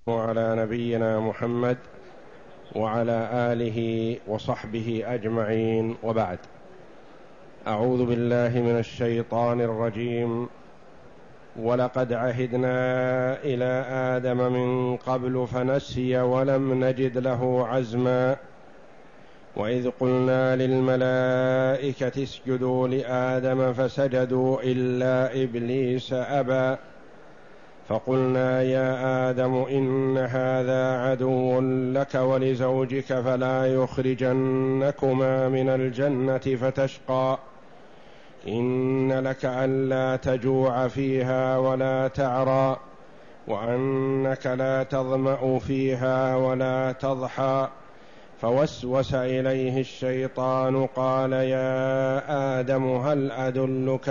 وعلى نبينا محمد وعلى آله وصحبه أجمعين، وبعد. أعوذ بالله من الشيطان الرجيم. ولقد عهدنا إلى آدم من قبل فنسي ولم نجد له عزما وإذ قلنا للملائكة اسجدوا لآدم فسجدوا إلا إبليس أبى فقلنا يا آدم إن هذا عدو لك ولزوجك فلا يخرجنكما من الجنة فتشقى إن لك ألا تجوع فيها ولا تعرى وأنك لا تظمأ فيها ولا تضحى فوسوس إليه الشيطان قال يا آدم هل أدلك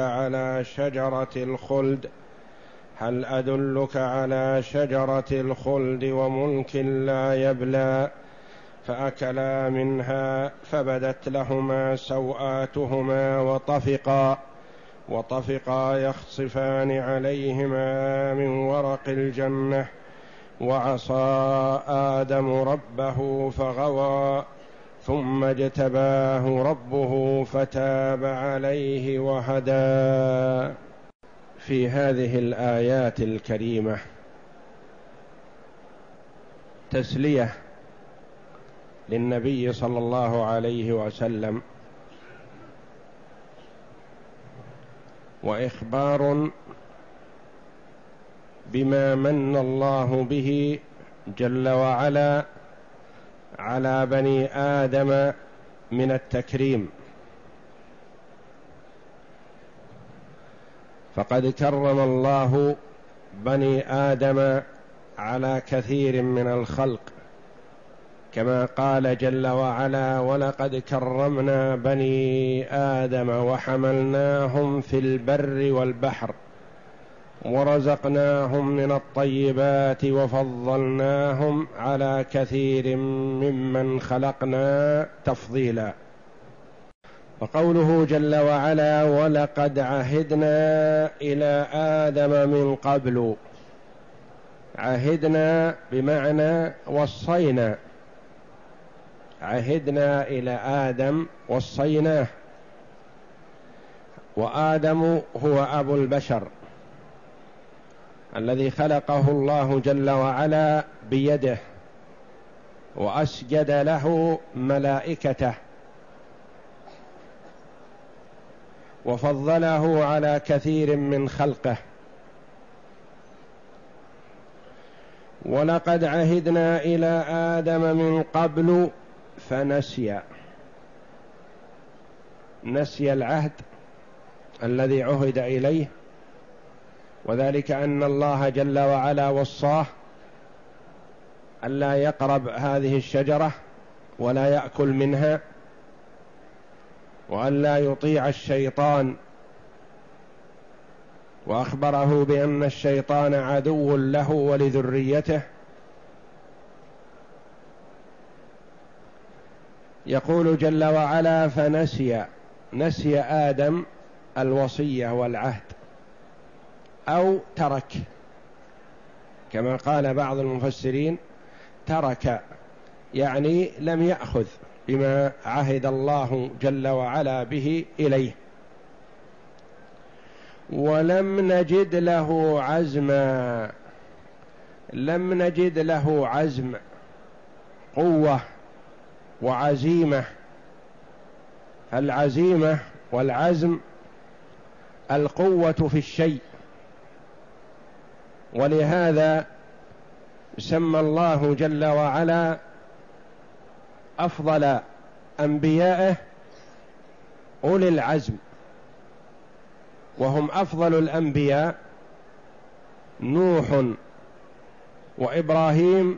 على شجرة الخلد وملك لا يبلى فأكلا منها فبدت لهما سوآتهما وطفقا يخصفان عليهما من ورق الجنة وعصى آدم ربه فغوى ثم اجتباه ربه فتاب عليه وهدى. في هذه الآيات الكريمة تسلية للنبي صلى الله عليه وسلم وإخبار بما من الله به جل وعلا على بني آدم من التكريم، فقد كرم الله بني آدم على كثير من الخلق، كما قال جل وعلا ولقد كرمنا بني آدم وحملناهم في البر والبحر ورزقناهم من الطيبات وفضلناهم على كثير ممن خلقنا تفضيلا. وقوله جل وعلا ولقد عهدنا إلى آدم من قبل، عهدنا بمعنى وصينا، عهدنا إلى آدم وصيناه، وآدم هو أبو البشر الذي خلقه الله جل وعلا بيده وأسجد له ملائكته وفضله على كثير من خلقه. ولقد عهدنا إلى آدم من قبل فنسي العهد الذي عهد إليه، وذلك أن الله جل وعلا وصاه ألا يقرب هذه الشجرة ولا يأكل منها وألا يطيع الشيطان، وأخبره بأن الشيطان عدو له ولذريته. يقول جل وعلا نسي آدم الوصية والعهد أو ترك، كما قال بعض المفسرين ترك يعني لم يأخذ بما عهد الله جل وعلا به إليه. ولم نجد له عزما، لم نجد له عزم، قوة وعزيمة. العزيمة والعزم القوة في الشيء، ولهذا سمى الله جل وعلا أفضل أنبيائه أولي العزم، وهم أفضل الأنبياء نوح وإبراهيم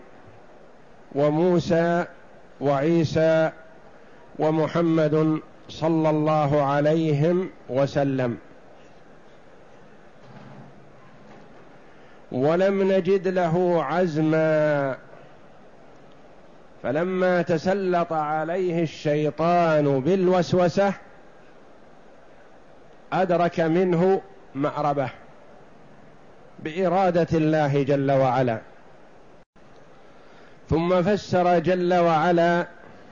وموسى وعيسى ومحمد صلى الله عليهم وسلم. ولم نجد له عزما، فلما تسلط عليه الشيطان بالوسوسة أدرك منه مأربه بإرادة الله جل وعلا، ثم فسر جل وعلا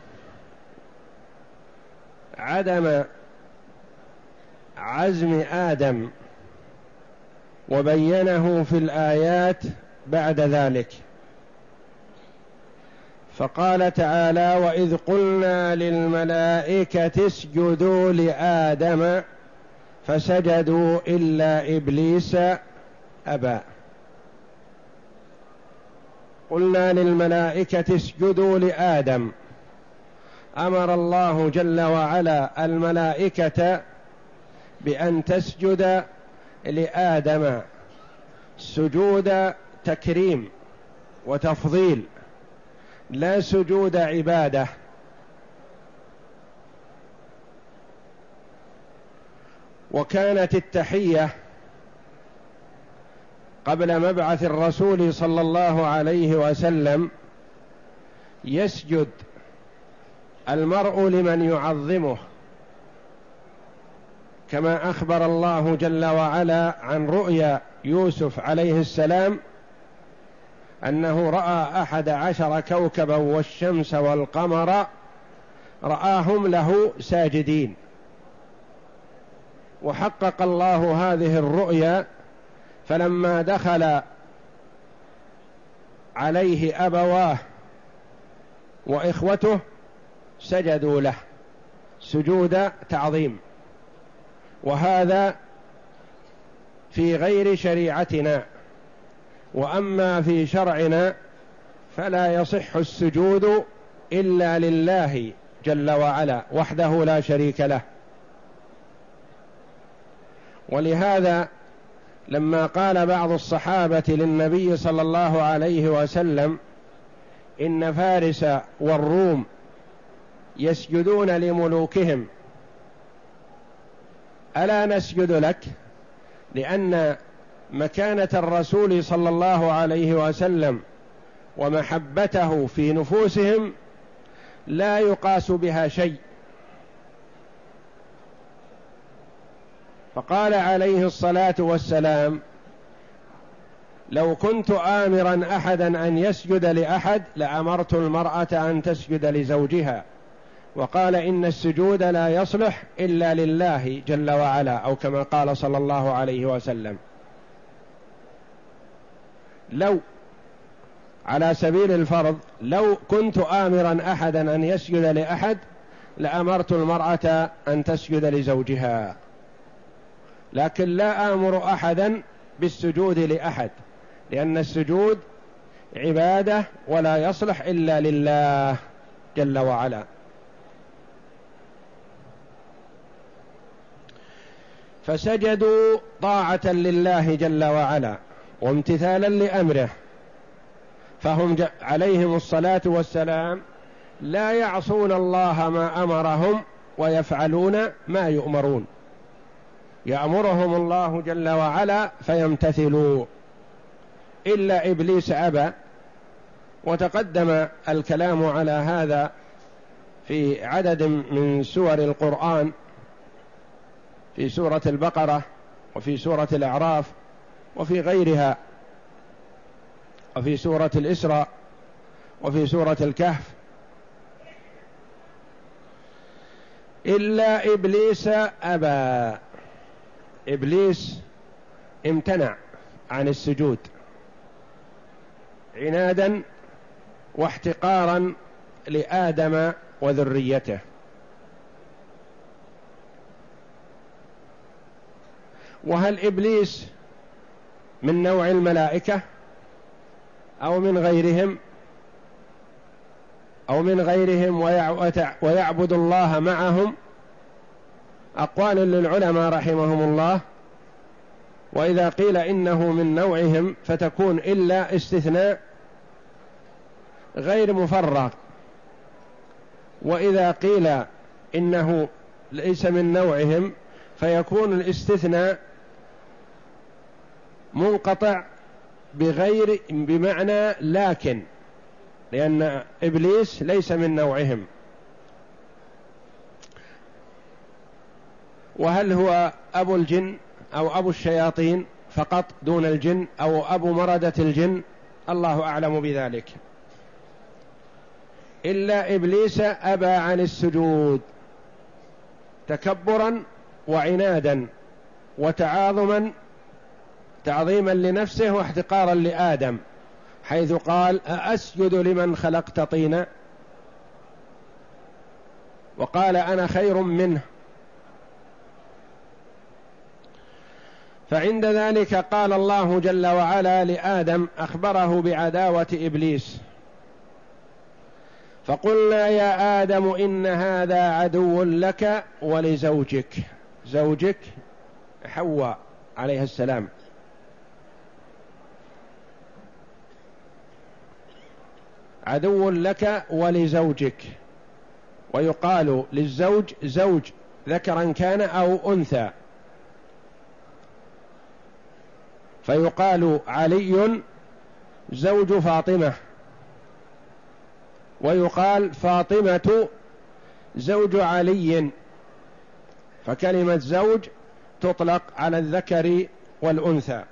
عدم عزم آدم وبينه في الآيات بعد ذلك، فقال تعالى: وإذ قلنا للملائكة اسجدوا لآدم فسجدوا إلا إبليس أبى. قلنا للملائكة اسجدوا لآدم، أمر الله جل وعلا الملائكة بأن تسجد لآدم سجود تكريم وتفضيل، لا سجود عبادة. وكانت التحية قبل مبعث الرسول صلى الله عليه وسلم يسجد المرء لمن يعظمه، كما أخبر الله جل وعلا عن رؤيا يوسف عليه السلام أنه رأى 11 كوكبا والشمس والقمر رآهم له ساجدين، وحقق الله هذه الرؤيا، فلما دخل عليه أبواه وإخوته سجدوا له سجود تعظيم. وهذا في غير شريعتنا، وأما في شرعنا فلا يصح السجود إلا لله جل وعلا وحده لا شريك له. ولهذا لما قال بعض الصحابة للنبي صلى الله عليه وسلم: إن فارس والروم يسجدون لملوكهم ألا نسجد لك؟ لأن مكانة الرسول صلى الله عليه وسلم ومحبته في نفوسهم لا يقاس بها شيء. فقال عليه الصلاة والسلام: لو كنت آمرا أحدا أن يسجد لأحد لأمرت المرأة أن تسجد لزوجها. وقال: إن السجود لا يصلح إلا لله جل وعلا، أو كما قال صلى الله عليه وسلم. لو على سبيل الفرض لو كنت آمرا أحدا أن يسجد لأحد لأمرت المرأة أن تسجد لزوجها، لكن لا آمر أحدا بالسجود لأحد، لأن السجود عبادة ولا يصلح إلا لله جل وعلا. فسجدوا طاعة لله جل وعلا وامتثالا لأمره، فهم عليهم الصلاة والسلام لا يعصون الله ما أمرهم ويفعلون ما يؤمرون، يأمرهم الله جل وعلا فيمتثلوا، إلا إبليس أبى. وتقدم الكلام على هذا في عدد من سور القرآن، في سورة البقرة وفي سورة الأعراف وفي غيرها، وفي سورة الإسراء وفي سورة الكهف. إلا إبليس أبى، إبليس امتنع عن السجود عنادا واحتقارا لآدم وذريته. وهل إبليس من نوع الملائكة أو من غيرهم ويعبد الله معهم؟ أقوال للعلماء رحمهم الله. وإذا قيل إنه من نوعهم فتكون إلا استثناء غير مفرغ، وإذا قيل إنه ليس من نوعهم فيكون الاستثناء منقطع بمعنى لكن، لأن إبليس ليس من نوعهم. وهل هو أبو الجن أو أبو الشياطين فقط دون الجن، أو أبو مردة الجن؟ الله أعلم بذلك. إلا إبليس أبى عن السجود تكبرا وعنادا وتعاظما، تعظيما لنفسه واحتقارا لآدم، حيث قال أأسجد لمن خلقت طينا، وقال أنا خير منه. فعند ذلك قال الله جل وعلا لآدم، أخبره بعداوة إبليس، فقلنا يا آدم إن هذا عدو لك ولزوجك، زوجك حواء عليه السلام، عدو لك ولزوجك. ويقال للزوج زوج ذكرا كان أو أنثى، فيقال علي زوج فاطمة، ويقال فاطمة زوج علي، فكلمة زوج تطلق على الذكر والأنثى.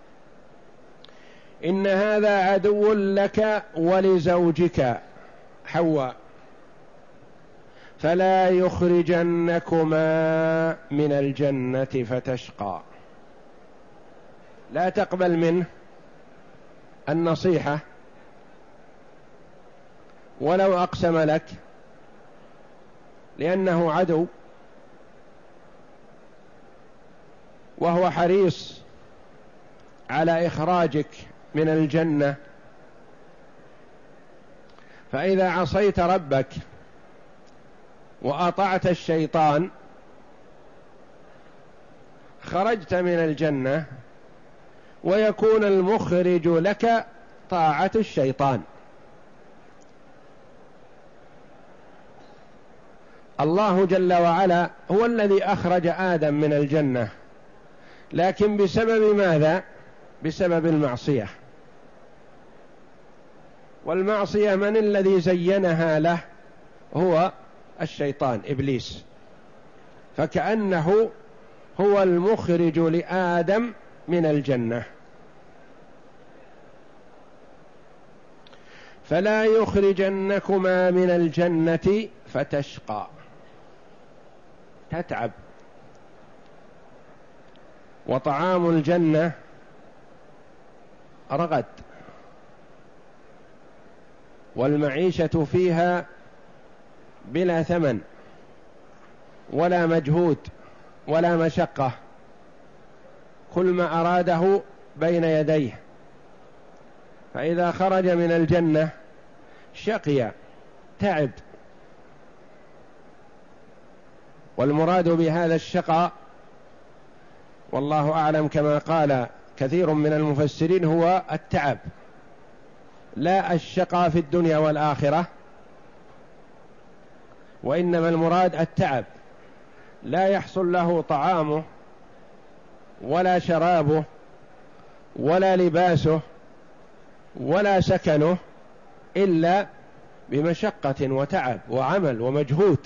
إن هذا عدو لك ولزوجك حواء فلا يخرجنكما من الجنة فتشقى. لا تقبل منه النصيحة ولو أقسم لك، لأنه عدو وهو حريص على إخراجك من الجنة. فإذا عصيت ربك وأطعت الشيطان خرجت من الجنة، ويكون المخرج لك طاعة الشيطان. الله جل وعلا هو الذي أخرج آدم من الجنة، لكن بسبب ماذا؟ بسبب المعصية. والمعصية من الذي زينها له؟ هو الشيطان إبليس، فكأنه هو المخرج لآدم من الجنة. فلا يخرجنكما من الجنة فتشقى، تتعب. وطعام الجنة رغد، والمعيشة فيها بلا ثمن ولا مجهود ولا مشقة، كل ما أراده بين يديه. فإذا خرج من الجنة شقي، تعب. والمراد بهذا الشقاء والله أعلم كما قال كثير من المفسرين هو التعب، لا الشقاء في الدنيا والآخرة، وإنما المراد التعب، لا يحصل له طعامه ولا شرابه ولا لباسه ولا سكنه إلا بمشقة وتعب وعمل ومجهود،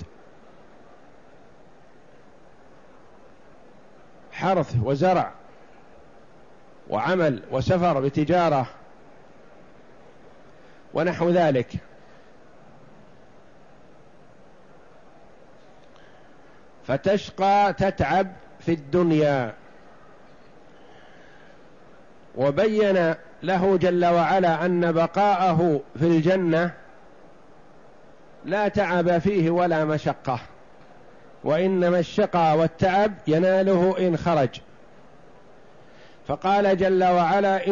حرث وزرع وعمل وسفر بتجارة ونحو ذلك. فتشقى، تتعب في الدنيا. وبين له جل وعلا أن بقاءه في الجنة لا تعب فيه ولا مشقة، وإنما الشقى والتعب يناله إن خرج. فقال جل وعلا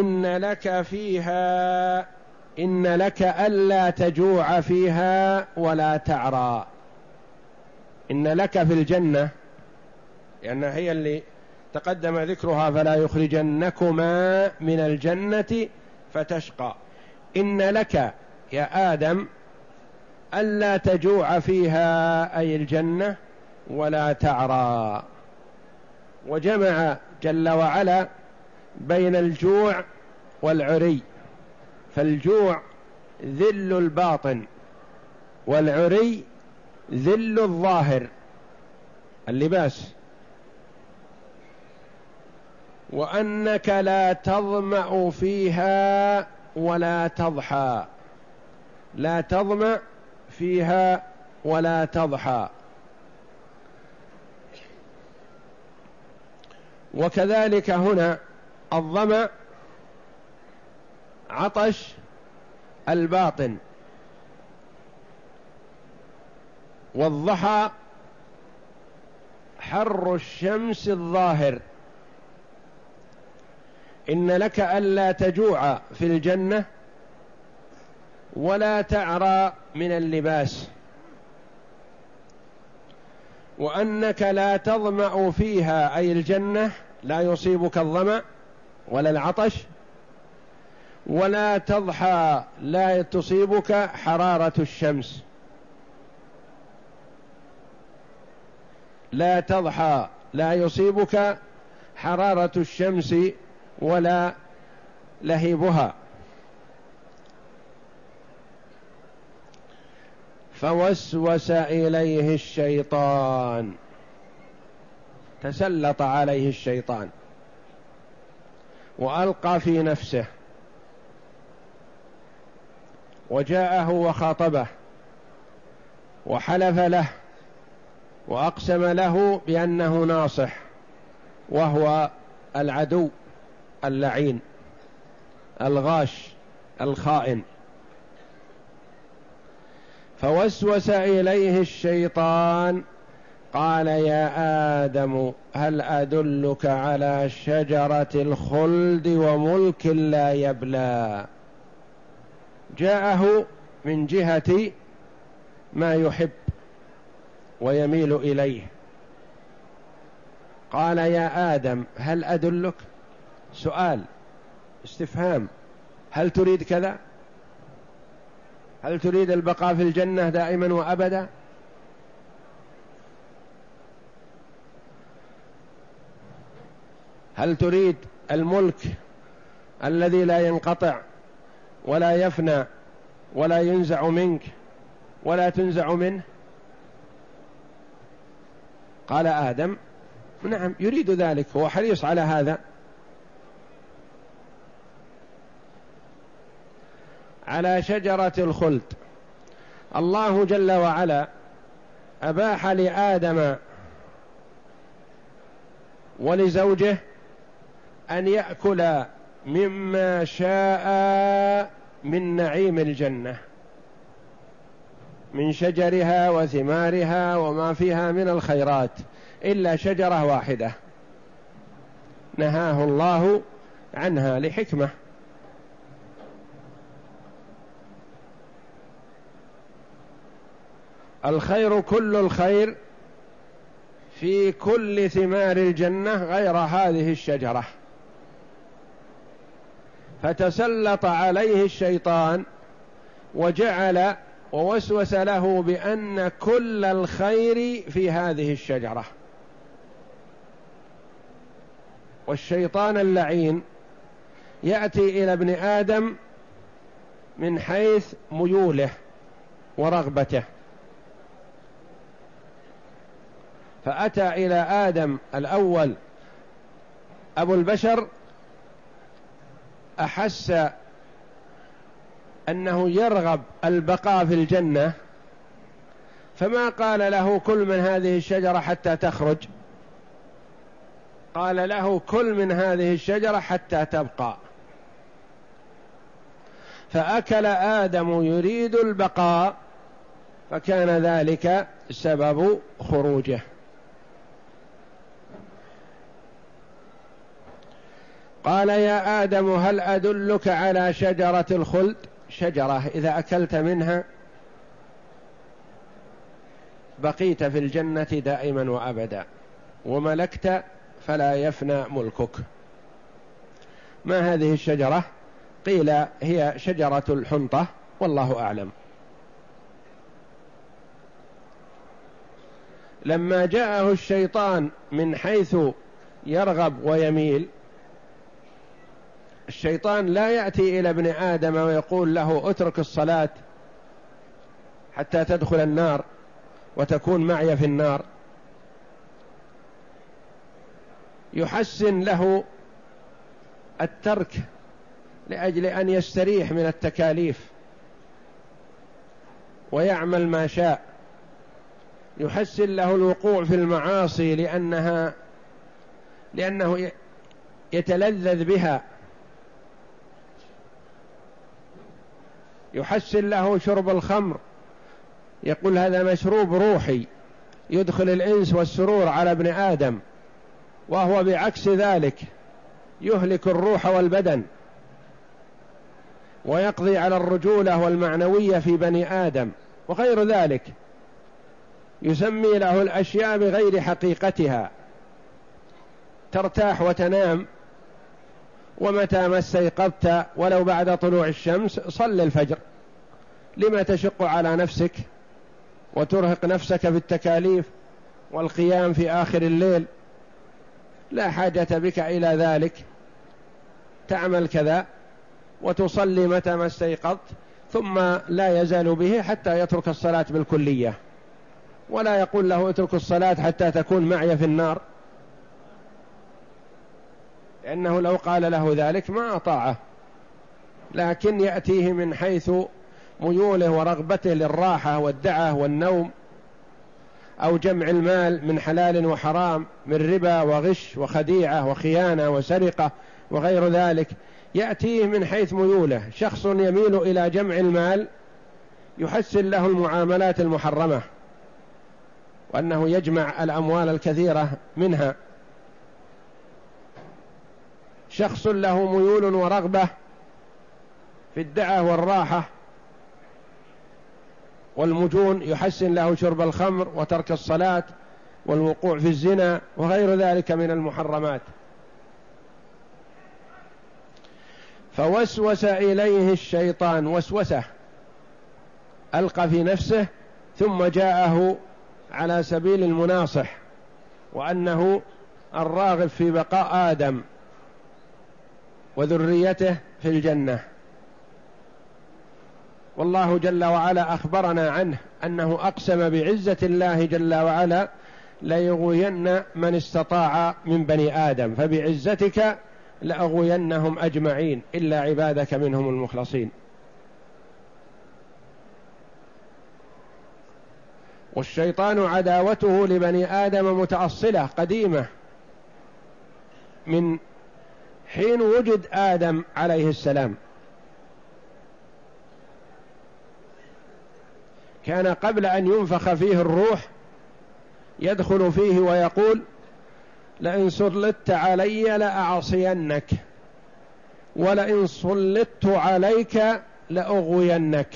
إن لك ألا تجوع فيها ولا تعرى. إن لك في الجنة، لأنها هي اللي تقدم ذكرها، فلا يخرجنكما من الجنة فتشقى. إن لك يا آدم ألا تجوع فيها أي الجنة ولا تعرى. وجمع جل وعلا بين الجوع والعري، فالجوع ذل الباطن والعري ذل الظاهر، اللباس. وأنك لا تظمأ فيها ولا تضحى. لا تظمأ فيها ولا تضحى. وكذلك هنا الظمأ عطش الباطن، والضحى حر الشمس الظاهر. إن لك ألا تجوع في الجنة ولا تعرى من اللباس، وأنك لا تظمأ فيها، أي الجنة لا يصيبك الظمأ ولا العطش، ولا تضحى لا تصيبك حرارة الشمس. لا تضحى لا يصيبك حرارة الشمس ولا لهيبها. فوسوس إليه الشيطان، تسلط عليه الشيطان وألقى في نفسه، وجاءه وخاطبه وحلف له وأقسم له بأنه ناصح، وهو العدو اللعين الغاش الخائن. فوسوس إليه الشيطان قال: يا آدم هل أدلك على شجرة الخلد وملك لا يبلى. جاءه من جهة ما يحب ويميل إليه، قال: يا آدم هل أدلك، سؤال استفهام، هل تريد كذا؟ هل تريد البقاء في الجنة دائما وأبدا؟ هل تريد الملك الذي لا ينقطع ولا يفنى ولا ينزع منك ولا تنزع منه؟ قال آدم: نعم يريد ذلك، هو حريص على هذا. على شجرة الخلد، الله جل وعلا أباح لآدم ولزوجه أن يأكل مما شاء من نعيم الجنة، من شجرها وثمارها وما فيها من الخيرات، إلا شجرة واحدة نهاه الله عنها لحكمة. الخير كل الخير في كل ثمار الجنة غير هذه الشجرة. فتسلط عليه الشيطان وجعل ووسوس له بأن كل الخير في هذه الشجرة. والشيطان اللعين يأتي إلى ابن آدم من حيث ميوله ورغبته، فأتى إلى آدم الأول أبو البشر، أحس أنه يرغب البقاء في الجنة، فما قال له كل من هذه الشجرة حتى تخرج، قال له كل من هذه الشجرة حتى تبقى. فأكل آدم يريد البقاء، فكان ذلك سبب خروجه. قال: يا آدم هل أدلك على شجرة الخلد، شجرة إذا أكلت منها بقيت في الجنة دائما وأبدا، وملكت فلا يفنى ملكك. ما هذه الشجرة؟ قيل هي شجرة الحنطة، والله أعلم. لما جاءه الشيطان من حيث يرغب ويميل، الشيطان لا يأتي إلى ابن آدم ويقول له اترك الصلاة حتى تدخل النار وتكون معي في النار، يحسن له الترك لأجل أن يستريح من التكاليف. ويعمل ما شاء، يحسن له الوقوع في المعاصي لأنه يتلذذ بها، يحسن له شرب الخمر، يقول هذا مشروب روحي يدخل الإنس والسرور على ابن آدم، وهو بعكس ذلك يهلك الروح والبدن ويقضي على الرجولة والمعنوية في بني آدم وغير ذلك، يسمي له الأشياء بغير حقيقتها، ترتاح وتنام، ومتى ما استيقظت ولو بعد طلوع الشمس صل الفجر، لما تشق على نفسك وترهق نفسك في التكاليف والقيام في آخر الليل؟ لا حاجة بك إلى ذلك، تعمل كذا وتصلي متى ما استيقظت، ثم لا يزال به حتى يترك الصلاة بالكلية، ولا يقول له اترك الصلاة حتى تكون معي في النار، لأنه لو قال له ذلك ما أطاعه، لكن يأتيه من حيث ميوله ورغبته للراحة والدعة والنوم، أو جمع المال من حلال وحرام، من ربا وغش وخديعة وخيانة وسرقة وغير ذلك، يأتيه من حيث ميوله. شخص يميل إلى جمع المال يحسن له المعاملات المحرمة، وأنه يجمع الأموال الكثيرة منها. شخص له ميول ورغبة في الدعة والراحة والمجون، يحسن له شرب الخمر وترك الصلاة والوقوع في الزنا وغير ذلك من المحرمات. فوسوس إليه الشيطان وسوسة، ألقى في نفسه، ثم جاءه على سبيل المناصح، وأنه الراغب في بقاء آدم وذريته في الجنة. والله جل وعلا أخبرنا عنه أنه أقسم بعزة الله جل وعلا ليغوين من استطاع من بني آدم، فبعزتك لأغوينهم أجمعين إلا عبادك منهم المخلصين. والشيطان عداوته لبني آدم متأصلة قديمة من حين وجد آدم عليه السلام، كان قبل أن ينفخ فيه الروح يدخل فيه ويقول لئن سلطت علي لأعصينك ولئن سلطت عليك لأغوينك.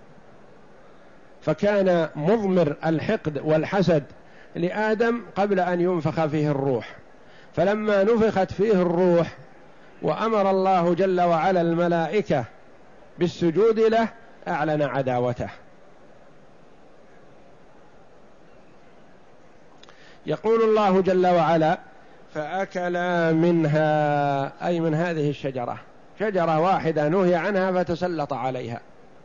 فكان مضمر الحقد والحسد لآدم قبل أن ينفخ فيه الروح، فلما نفخت فيه الروح وأمر الله جل وعلا الملائكة بالسجود له أعلن عداوته. يقول الله جل وعلا فأكلا منها، أي من هذه الشجرة، شجرة واحدة نهي عنها فتسلط عليها،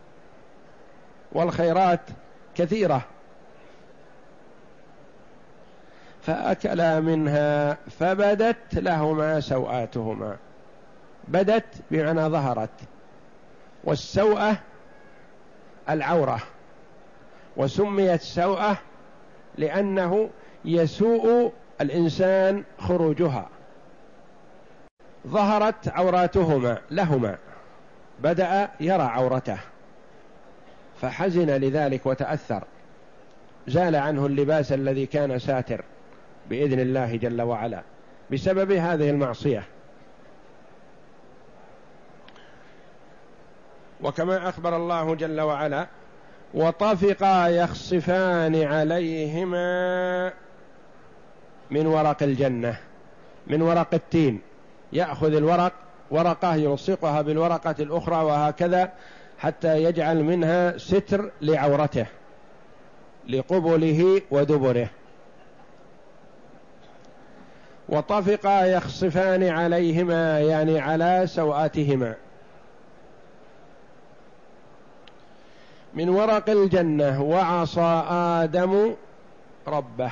والخيرات كثيرة. فأكلا منها فبدت لهما سوآتهما، بدت بمعنى ظهرت، والسوءة العورة، وسميت سوءة لأنه يسوء الإنسان خروجها. ظهرت عوراتهما لهما، بدأ يرى عورته فحزن لذلك وتأثر، زال عنه اللباس الذي كان ساتر بإذن الله جل وعلا بسبب هذه المعصية. وكما أخبر الله جل وعلا وطفقا يخصفان عليهما من ورق الجنة، من ورق التين، يأخذ الورق ورقة يلصقها بالورقة الأخرى وهكذا حتى يجعل منها ستر لعورته لقبله ودبره. وطفقا يخصفان عليهما يعني على سوآتهما من ورق الجنة. وعصى آدم ربه،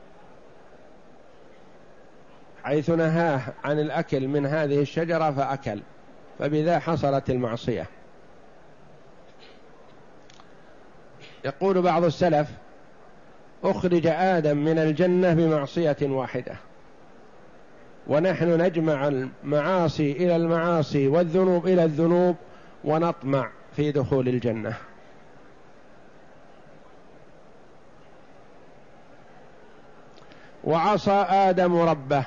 حيث نهاه عن الأكل من هذه الشجرة فأكل، فبذا حصلت المعصية. يقول بعض السلف: أخرج آدم من الجنة بمعصية واحدة، ونحن نجمع المعاصي إلى المعاصي والذنوب إلى الذنوب ونطمع في دخول الجنة. وعصى آدم ربه،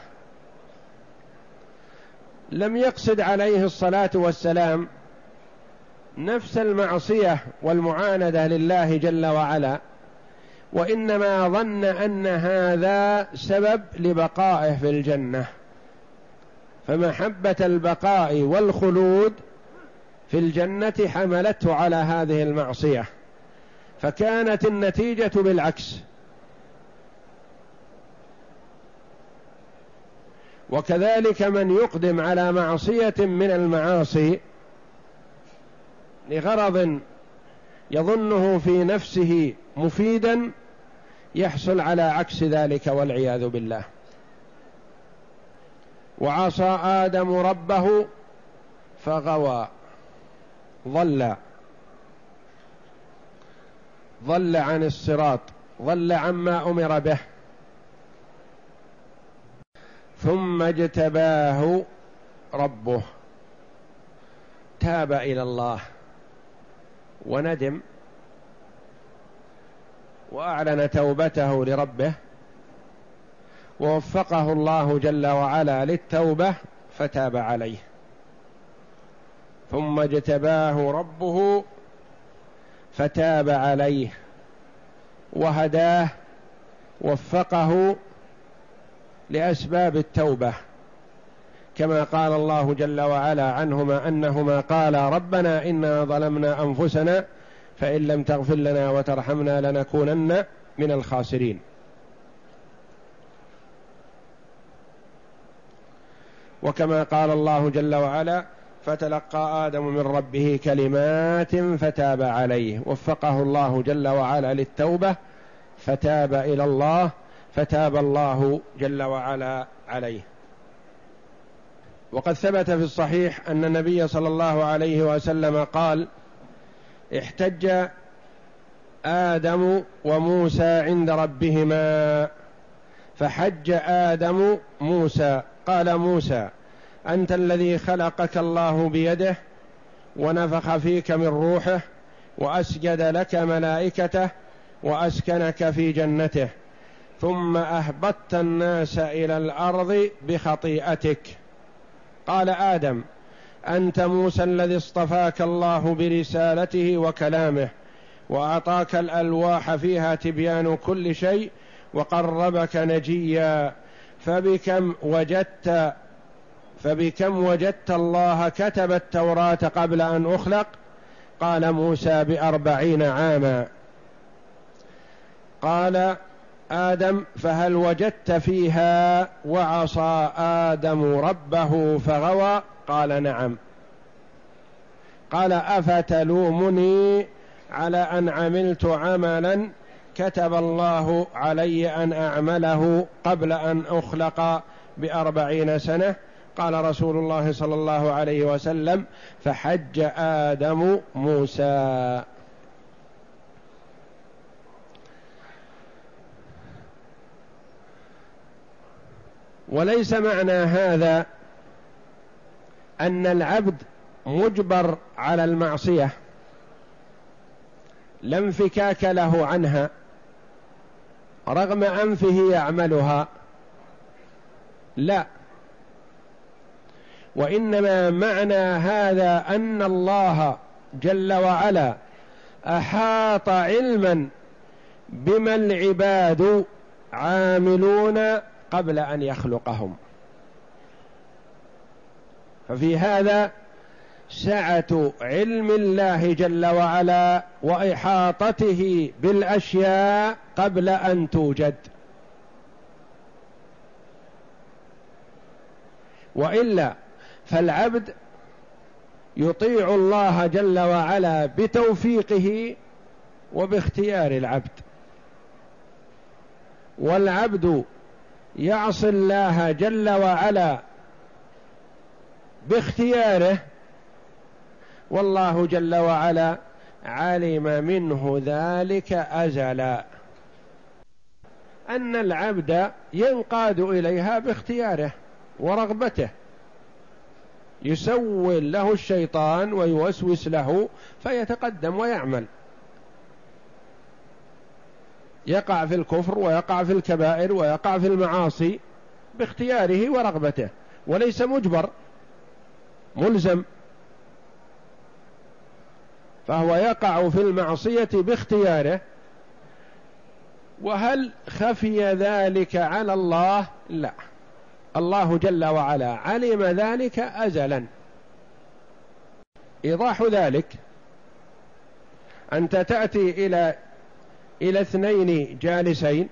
لم يقصد عليه الصلاة والسلام نفس المعصية والمعاندة لله جل وعلا، وإنما ظن أن هذا سبب لبقائه في الجنة، فمحبة البقاء والخلود في الجنة حملته على هذه المعصية، فكانت النتيجة بالعكس. وكذلك من يقدم على معصية من المعاصي لغرض يظنه في نفسه مفيدا، يحصل على عكس ذلك والعياذ بالله. وعصى آدم ربه فغوى، ضل عن الصراط، ضل عما أمر به. ثم اجتباه ربه، تاب إلى الله وندم وأعلن توبته لربه، ووفقه الله جل وعلا للتوبة فتاب عليه. ثم اجتباه ربه فتاب عليه وهداه، وفقه لأسباب التوبة، كما قال الله جل وعلا عنهما أنهما قالا: ربنا إنا ظلمنا أنفسنا فإن لم تغفر لنا وترحمنا لنكونن من الخاسرين. وكما قال الله جل وعلا: فتلقى آدم من ربه كلمات فتاب عليه، وفقه الله جل وعلا للتوبة فتاب إلى الله، فتاب الله جل وعلا عليه. وقد ثبت في الصحيح أن النبي صلى الله عليه وسلم قال: احتج آدم وموسى عند ربهما، فحج آدم موسى، قال موسى: أنت الذي خلقك الله بيده ونفخ فيك من روحه وأسجد لك ملائكته وأسكنك في جنته، ثم أهبطت الناس إلى الأرض بخطيئتك. قال آدم: أنت موسى الذي اصطفاك الله برسالته وكلامه، وأعطاك الألواح فيها تبيان كل شيء، وقربك نجيا، فبكم وجدت الله كتب التوراة قبل أن أخلق؟ قال موسى: ب40 عاما. قال آدم: فهل وجدت فيها وعصى آدم ربه فغوى؟ قال: نعم. قال: أفتلومني على أن عملت عملا كتب الله علي أن أعمله قبل أن أخلق ب40 سنة؟ قال رسول الله صلى الله عليه وسلم: فحج آدم موسى. وليس معنى هذا أن العبد مجبر على المعصية لا انفكاك له عنها رغم أنفه يعملها، لا، وإنما معنى هذا أن الله جل وعلا أحاط علما بما العباد عاملون قبل أن يخلقهم، ففي هذا سعة علم الله جل وعلا وإحاطته بالأشياء قبل أن توجد. وإلا فالعبد يطيع الله جل وعلا بتوفيقه وباختيار العبد، والعبد يعصي الله جل وعلا باختياره، والله جل وعلا علم منه ذلك أزلا، أن العبد ينقاد إليها باختياره ورغبته، يسول له الشيطان ويوسوس له فيتقدم ويعمل، يقع في الكفر ويقع في الكبائر ويقع في المعاصي باختياره ورغبته، وليس مجبر ملزم، فهو يقع في المعصية باختياره. وهل خفي ذلك على الله؟ لا، الله جل وعلا علم ذلك أزلا. إيضاح ذلك: أنت تأتي إلى اثنين جالسين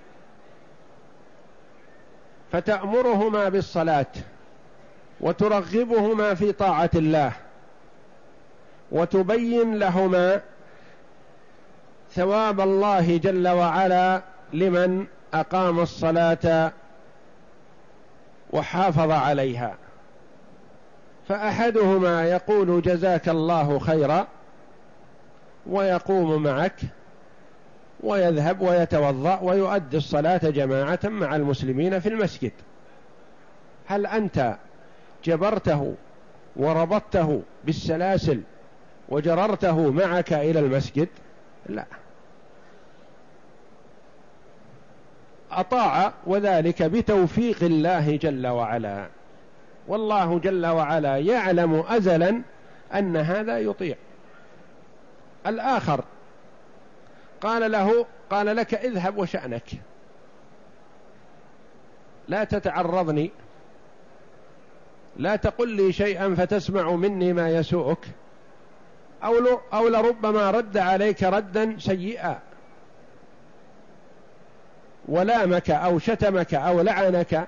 فتأمرهما بالصلاة وترغبهما في طاعة الله وتبين لهما ثواب الله جل وعلا لمن أقام الصلاة وحافظ عليها، فأحدهما يقول جزاك الله خيرا ويقوم معك ويذهب ويتوضأ ويؤدي الصلاة جماعة مع المسلمين في المسجد. هل أنت جبرته وربطته بالسلاسل وجررته معك إلى المسجد؟ لا، أطاع، وذلك بتوفيق الله جل وعلا، والله جل وعلا يعلم أزلا أن هذا يطيع. الآخر قال لك اذهب وشأنك، لا تتعرضني، لا تقل لي شيئا فتسمع مني ما يسوءك، أو لربما رد عليك ردا سيئا ولامك أو شتمك أو لعنك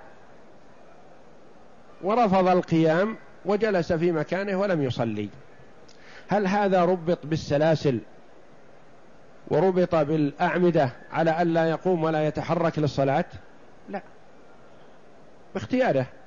ورفض القيام وجلس في مكانه ولم يصلي. هل هذا ربط بالسلاسل وربط بالأعمدة على ألا يقوم ولا يتحرك للصلاة؟ لا، باختياره،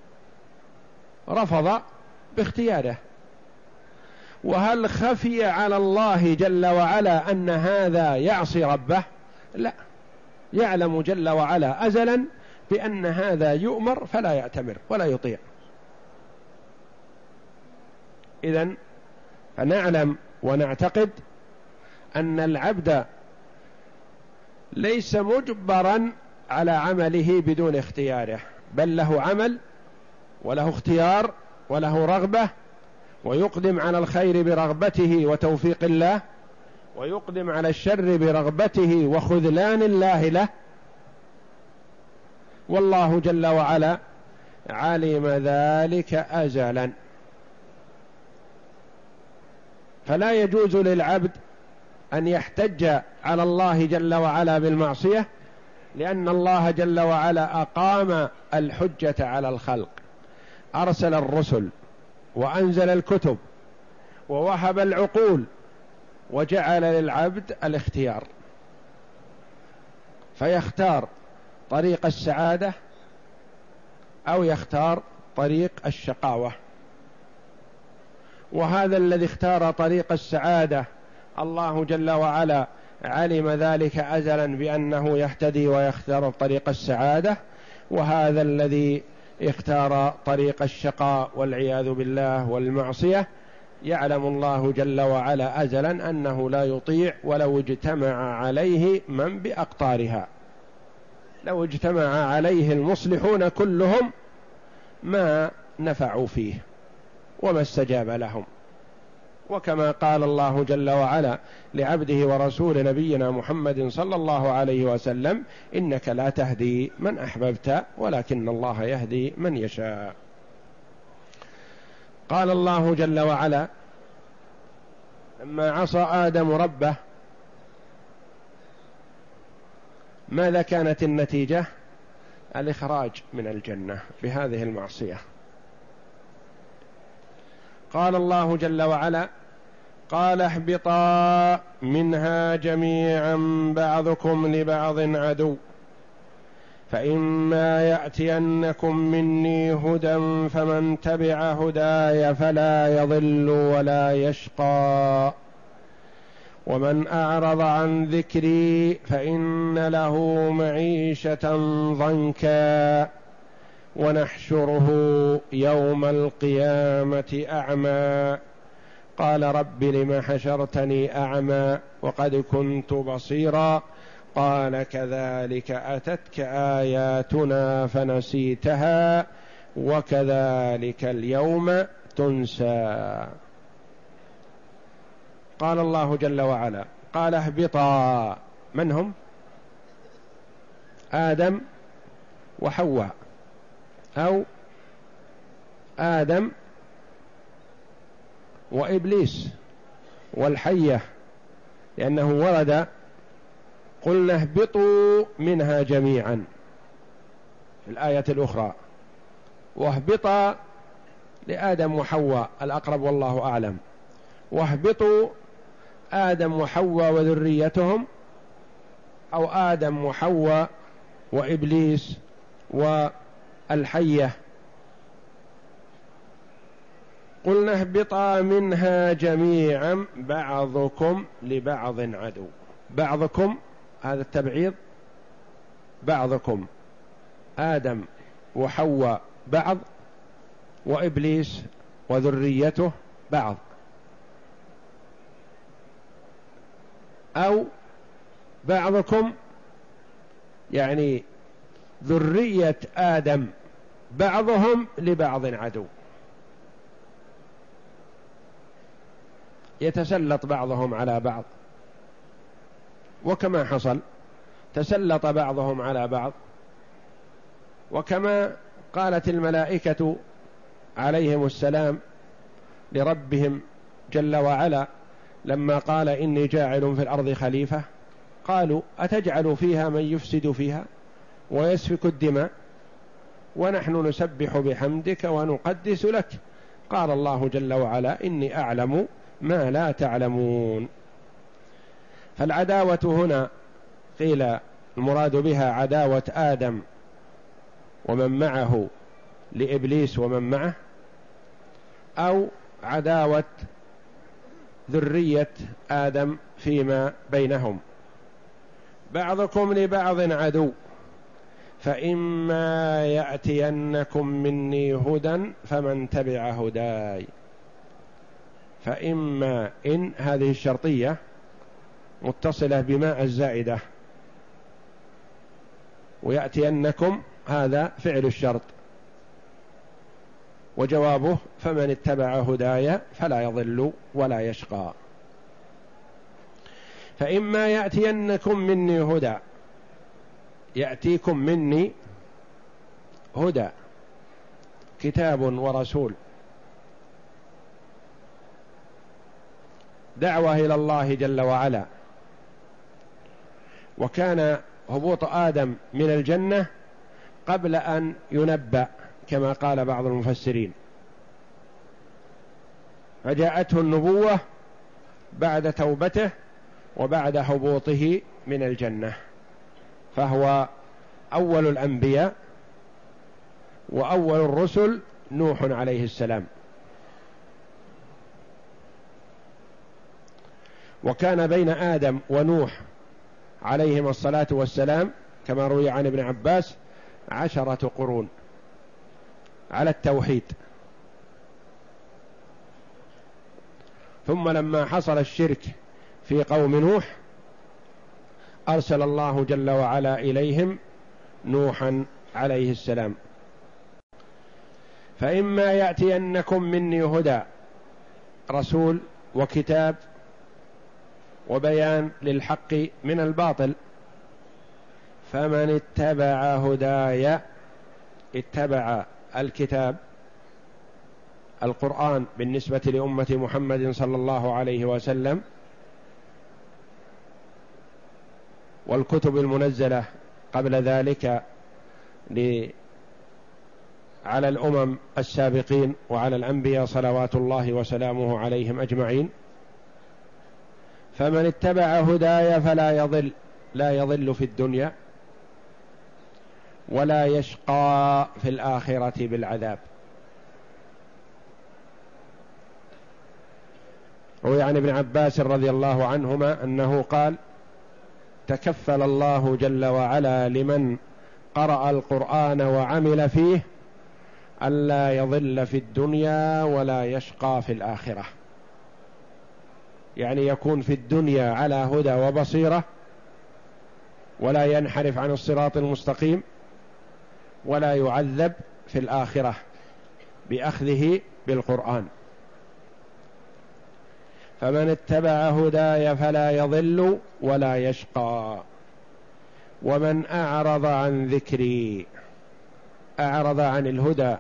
رفض باختياره. وهل خفي على الله جل وعلا أن هذا يعصي ربه؟ لا، يعلم جل وعلا أزلا بأن هذا يؤمر فلا يأتمر ولا يطيع. إذن فنعلم ونعتقد أن العبد ليس مجبرا على عمله بدون اختياره، بل له عمل وله اختيار وله رغبة، ويقدم على الخير برغبته وتوفيق الله، ويقدم على الشر برغبته وخذلان الله له. والله جل وعلا علم ذلك أزلا، فلا يجوز للعبد أن يحتج على الله جل وعلا بالمعصية، لأن الله جل وعلا أقام الحجة على الخلق، أرسل الرسل وأنزل الكتب ووهب العقول وجعل للعبد الاختيار، فيختار طريق السعادة أو يختار طريق الشقاوة. وهذا الذي اختار طريق السعادة الله جل وعلا علم ذلك أزلا بأنه يهتدي ويختار طريق السعادة، وهذا الذي اختار طريق الشقاء والعياذ بالله والمعصية يعلم الله جل وعلا أزلا أنه لا يطيع، ولو اجتمع عليه من بأقطارها، لو اجتمع عليه المصلحون كلهم ما نفعوا فيه وما استجاب لهم. وكما قال الله جل وعلا لعبده ورسول نبينا محمد صلى الله عليه وسلم: إنك لا تهدي من أحببت ولكن الله يهدي من يشاء. قال الله جل وعلا لما عصى آدم ربه ماذا كانت النتيجة؟ الإخراج من الجنة بهذه المعصية. قال الله جل وعلا: قال اهبطا منها جميعا بعضكم لبعض عدو فإما يأتينكم مني هدى فمن تبع هداي فلا يضل ولا يشقى ومن أعرض عن ذكري فإن له معيشة ضنكا ونحشره يوم القيامة أعمى قال رب لم حشرتني أعمى وقد كنت بصيرا قال كذلك أتتك آياتنا فنسيتها وكذلك اليوم تنسى. قال الله جل وعلا قال اهبطا. من هم؟ آدم وحواء، أو آدم وإبليس والحية، لأنه ورد قلنا اهبطوا منها جميعا في الآية الأخرى، واهبطا لآدم وحواء الأقرب والله أعلم، واهبطوا آدم وحواء وذريتهم، أو آدم وحواء وإبليس والحية. قلنا اهبطا منها جميعا بعضكم لبعض عدو. بعضكم هذا التبعيض، بعضكم آدم وحواء بعض، وإبليس وذريته بعض، أو بعضكم يعني ذرية آدم بعضهم لبعض عدو، يتسلط بعضهم على بعض، وكما حصل تسلط بعضهم على بعض، وكما قالت الملائكة عليهم السلام لربهم جل وعلا لما قال إني جاعل في الأرض خليفة، قالوا أتجعل فيها من يفسد فيها ويسفك الدماء ونحن نسبح بحمدك ونقدس لك؟ قال الله جل وعلا إني أعلم ما لا تعلمون. فالعداوة هنا قيل المراد بها عداوة آدم ومن معه لإبليس ومن معه، أو عداوة ذرية آدم فيما بينهم. بعضكم لبعض عدو فإما يأتينكم مني هدى فمن تبع هداي. فإما إن هذه الشرطية متصلة بماء الزائدة، ويأتينكم هذا فعل الشرط، وجوابه فمن اتبع هداي فلا يضل ولا يشقى. فإما يأتينكم مني هدى، يأتيكم مني هدى كتاب ورسول، دعوة إلى الله جل وعلا. وكان هبوط آدم من الجنة قبل أن ينبأ كما قال بعض المفسرين، فجاءته النبوة بعد توبته وبعد هبوطه من الجنة، فهو أول الأنبياء وأول الرسل نوح عليه السلام. وكان بين آدم ونوح عليهما الصلاة والسلام كما روي عن ابن عباس 10 قرون على التوحيد. ثم لما حصل الشرك في قوم نوح أرسل الله جل وعلا إليهم نوحا عليه السلام. فإما يأتينكم مني هدى، رسول وكتاب وبيان للحق من الباطل، فمن اتبع هداي، اتبع الكتاب القرآن بالنسبة لأمة محمد صلى الله عليه وسلم، والكتب المنزلة قبل ذلك على الأمم السابقين وعلى الأنبياء صلوات الله وسلامه عليهم أجمعين. فمن اتبع هداي فلا يضل، لا يضل في الدنيا ولا يشقى في الآخرة بالعذاب. روي عن ابن عباس رضي الله عنهما أنه قال: تكفل الله جل وعلا لمن قرأ القرآن وعمل فيه ألا يضل في الدنيا ولا يشقى في الآخرة، يعني يكون في الدنيا على هدى وبصيرة ولا ينحرف عن الصراط المستقيم، ولا يعذب في الآخرة بأخذه بالقرآن. فمن اتبع هداي فلا يضل ولا يشقى، ومن أعرض عن ذكري، أعرض عن الهدى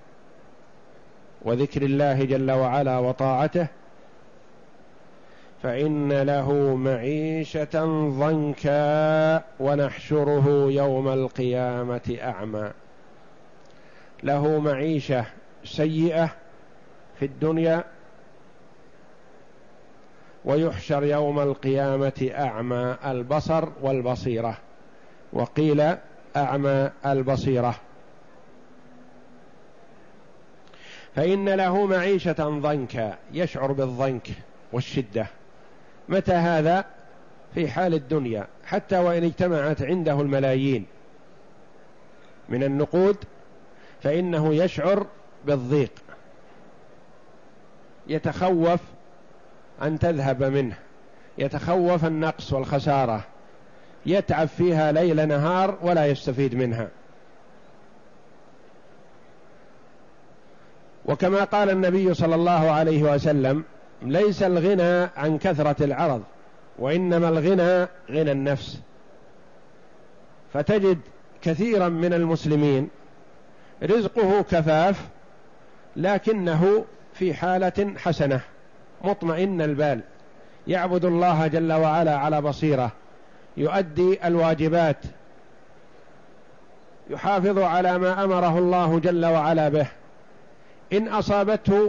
وذكر الله جل وعلا وطاعته، فإن له معيشة ضنكا ونحشره يوم القيامة أعمى. له معيشة سيئة في الدنيا، ويحشر يوم القيامة أعمى البصر والبصيرة، وقيل أعمى البصيرة. فإن له معيشة ضنكا، يشعر بالضنك والشدة. متى هذا؟ في حال الدنيا، حتى وإن اجتمعت عنده الملايين من النقود فإنه يشعر بالضيق، يتخوف أن تذهب منه، يتخوف النقص والخسارة، يتعب فيها ليل نهار ولا يستفيد منها. وكما قال النبي صلى الله عليه وسلم: ليس الغنى عن كثرة العرض، وإنما الغنى غنى النفس. فتجد كثيرا من المسلمين رزقه كفاف، لكنه في حالة حسنة، مطمئن البال، يعبد الله جل وعلا على بصيرة، يؤدي الواجبات، يحافظ على ما أمره الله جل وعلا به. إن أصابته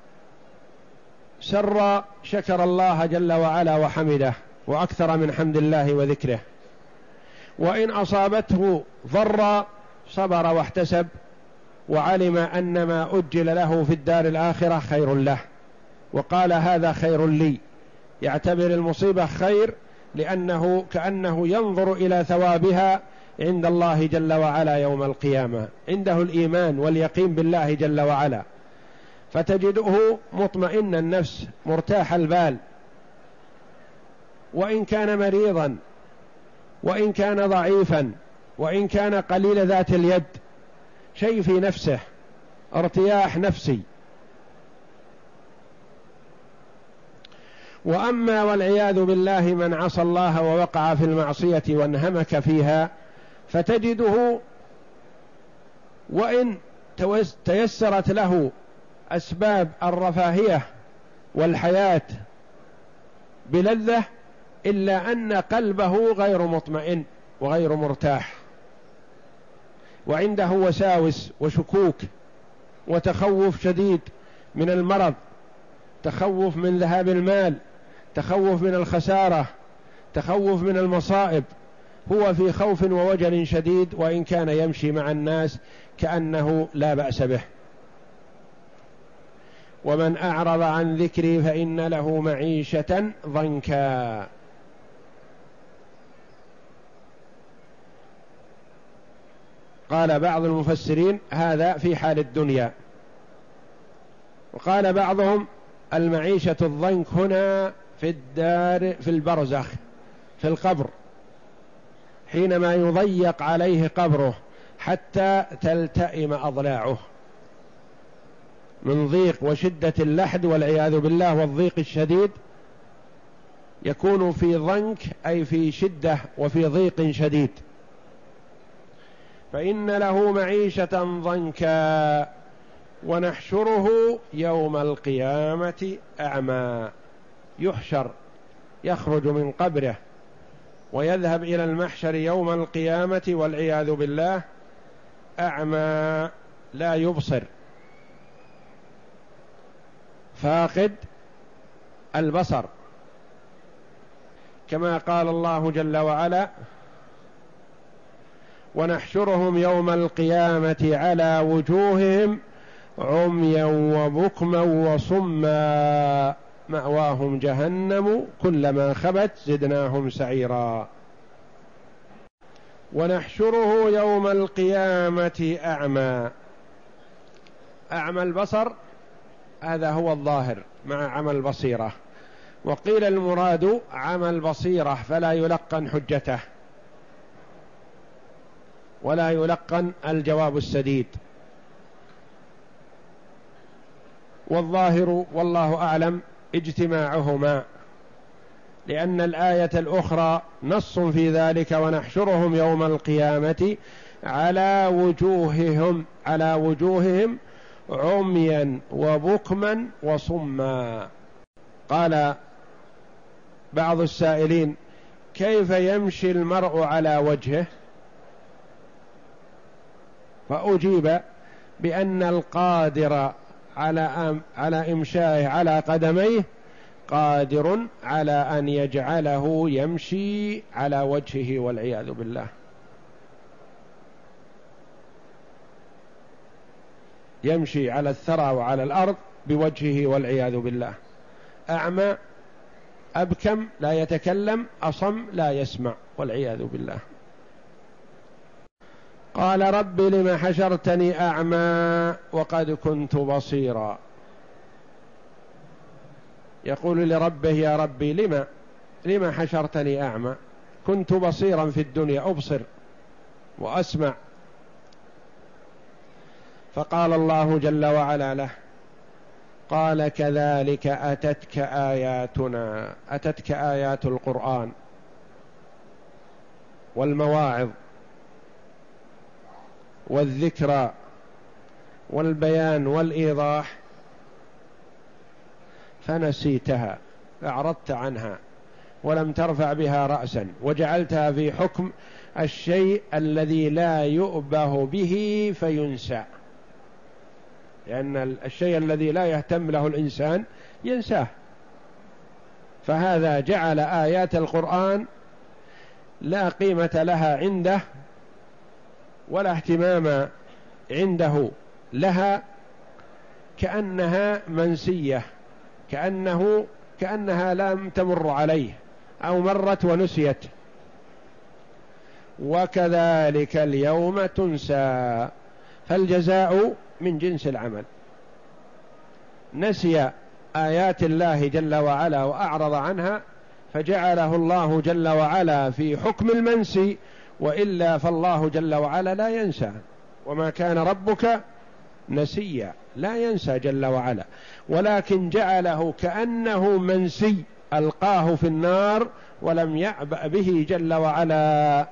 سر شكر الله جل وعلا وحمده وأكثر من حمد الله وذكره، وإن أصابته ضر صبر واحتسب وعلم أن ما أجل له في الدار الآخرة خير له، وقال: هذا خير لي. يعتبر المصيبة خير، لأنه كأنه ينظر إلى ثوابها عند الله جل وعلا يوم القيامة، عنده الإيمان واليقين بالله جل وعلا، فتجده مطمئن النفس مرتاح البال، وإن كان مريضا، وإن كان ضعيفا، وإن كان قليل ذات اليد، شيء في نفسه، ارتياح نفسي. وأما والعياذ بالله من عصى الله ووقع في المعصية وانهمك فيها، فتجده وإن تيسرت له أسباب الرفاهية والحياة بلذة، إلا أن قلبه غير مطمئن وغير مرتاح، وعنده وساوس وشكوك وتخوف شديد من المرض، تخوف من ذهاب المال، تخوف من الخسارة، تخوف من المصائب. هو في خوف ووجل شديد، وإن كان يمشي مع الناس كأنه لا بأس به. ومن أعرض عن ذكري فإن له معيشة ضنكا. قال بعض المفسرين: هذا في حال الدنيا. وقال بعضهم: المعيشة الضنك هنا في الدار، في البرزخ، في القبر، حينما يضيق عليه قبره حتى تلتئم أضلاعه من ضيق وشدة اللحد والعياذ بالله والضيق الشديد، يكون في ضنك أي في شدة وفي ضيق شديد. فإن له معيشة ضنكا ونحشره يوم القيامة أعمى. يحشر، يخرج من قبره ويذهب إلى المحشر يوم القيامة والعياذ بالله أعمى، لا يبصر، فاقد البصر، كما قال الله جل وعلا: ونحشرهم يوم القيامة على وجوههم عميا وبكما وصما مأواهم جهنم كلما خبت زدناهم سعيرا. ونحشره يوم القيامة أعمى. أعمى البصر هذا هو الظاهر مع عمى البصيرة، وقيل المراد عمى البصيرة فلا يلقن حجته ولا يلقن الجواب السديد. والظاهر والله أعلم اجتماعهما، لأن الآية الأخرى نص في ذلك: ونحشرهم يوم القيامة على وجوههم عميا وبكما وصما. قال بعض السائلين: كيف يمشي المرء على وجهه؟ فأجيب بأن القادر على إمشائه على قدميه قادر على أن يجعله يمشي على وجهه والعياذ بالله، يمشي على الثرى وعلى الأرض بوجهه والعياذ بالله. أعمى أبكم لا يتكلم، أصم لا يسمع والعياذ بالله. قال: رب لم حشرتني أعمى وقد كنت بصيرا. يقول لربه: يا ربي لم حشرتني أعمى؟ كنت بصيرا في الدنيا، أبصر وأسمع. فقال الله جل وعلا له: قال كذلك أتتك آياتنا، أتتك آيات القرآن والمواعظ والذكرى والبيان والإيضاح فنسيتها، أعرضت عنها ولم ترفع بها رأسا، وجعلتها في حكم الشيء الذي لا يؤبه به فينسى، لأن الشيء الذي لا يهتم له الإنسان ينساه. فهذا جعل آيات القرآن لا قيمة لها عنده ولا اهتمام عنده لها، كأنها منسية، كأنها لم تمر عليه أو مرت ونسيت. وكذلك اليوم تنسى، فالجزاء من جنس العمل. نسي آيات الله جل وعلا وأعرض عنها، فجعله الله جل وعلا في حكم المنسي، وإلا فالله جل وعلا لا ينسى، وما كان ربك نسيا، لا ينسى جل وعلا، ولكن جعله كأنه منسي، ألقاه في النار ولم يعبأ به جل وعلا.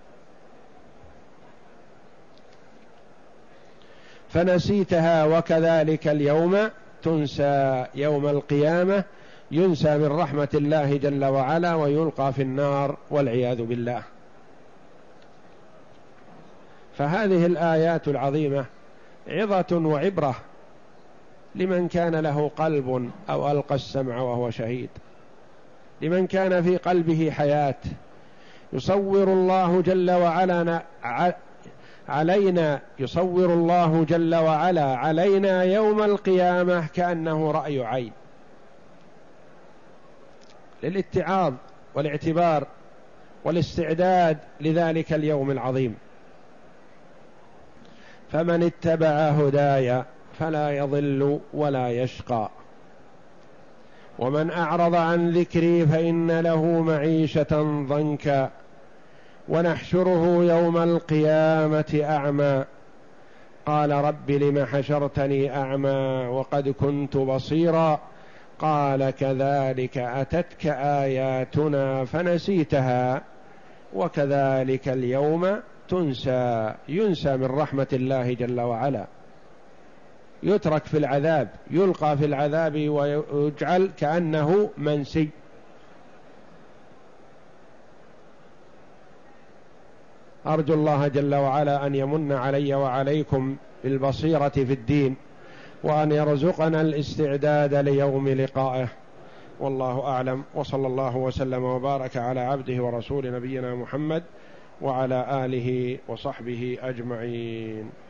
فنسيتها وكذلك اليوم تنسى. يوم القيامة ينسى من رحمة الله جل وعلا ويلقى في النار والعياذ بالله. فهذه الآيات العظيمة عظة وعبرة لمن كان له قلب أو ألقى السمع وهو شهيد، لمن كان في قلبه حياة. يصور الله جل وعلا علينا يوم القيامة كأنه رأي عين، للاتعاظ والاعتبار والاستعداد لذلك اليوم العظيم. فمن اتبع هداي فلا يضل ولا يشقى، ومن أعرض عن ذكري فإن له معيشة ضنكا، ونحشره يوم القيامة أعمى. قال رب لم حشرتني أعمى وقد كنت بصيرا. قال كذلك أتتك آياتنا فنسيتها وكذلك اليوم تنسى. ينسى من رحمة الله جل وعلا، يترك في العذاب، يلقى في العذاب ويجعل كأنه منسي. أرجو الله جل وعلا أن يمن علي وعليكم بالبصيرة في الدين، وأن يرزقنا الاستعداد ليوم لقائه. والله أعلم، وصلى الله وسلم وبارك على عبده ورسول نبينا محمد وعلى آله وصحبه أجمعين.